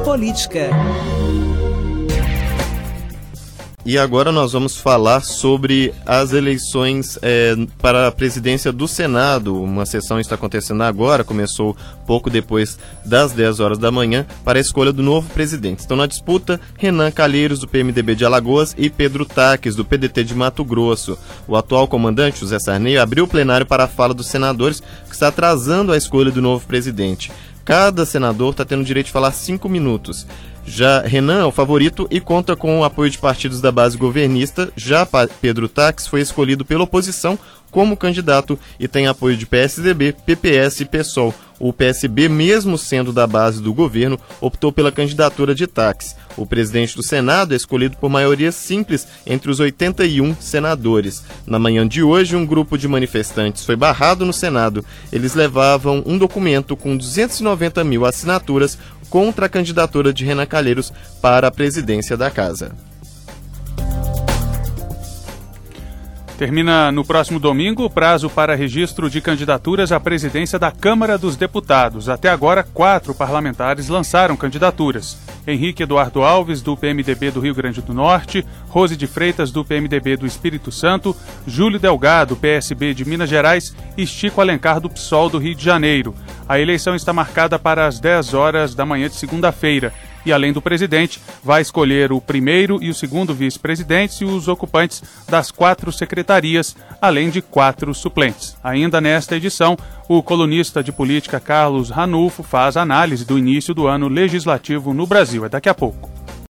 Política. E agora nós vamos falar sobre as eleições para a presidência do Senado. Uma sessão está acontecendo agora, começou pouco depois das 10 horas da manhã, para a escolha do novo presidente. Estão na disputa Renan Calheiros, do PMDB de Alagoas, e Pedro Taques, do PDT de Mato Grosso. O atual comandante, José Sarney, abriu o plenário para a fala dos senadores, que está atrasando a escolha do novo presidente. Cada senador está tendo o direito de falar 5 minutos. Já Renan é o favorito e conta com o apoio de partidos da base governista. Já Pedro Taques foi escolhido pela oposição como candidato e tem apoio de PSDB, PPS e PSOL. O PSB, mesmo sendo da base do governo, optou pela candidatura de Taques. O presidente do Senado é escolhido por maioria simples entre os 81 senadores. Na manhã de hoje, um grupo de manifestantes foi barrado no Senado. Eles levavam um documento com 290 mil assinaturas contra a candidatura de Renan Calheiros para a presidência da Casa. Termina no próximo domingo o prazo para registro de candidaturas à presidência da Câmara dos Deputados. Até agora, 4 parlamentares lançaram candidaturas. Henrique Eduardo Alves, do PMDB do Rio Grande do Norte, Rose de Freitas, do PMDB do Espírito Santo, Júlio Delgado, PSB de Minas Gerais e Chico Alencar, do PSOL do Rio de Janeiro. A eleição está marcada para as 10 horas da manhã de segunda-feira. E, além do presidente, vai escolher o primeiro e o segundo vice-presidentes e os ocupantes das 4 secretarias, além de 4 suplentes. Ainda nesta edição, o colunista de política Carlos Ranulfo faz análise do início do ano legislativo no Brasil. É daqui a pouco.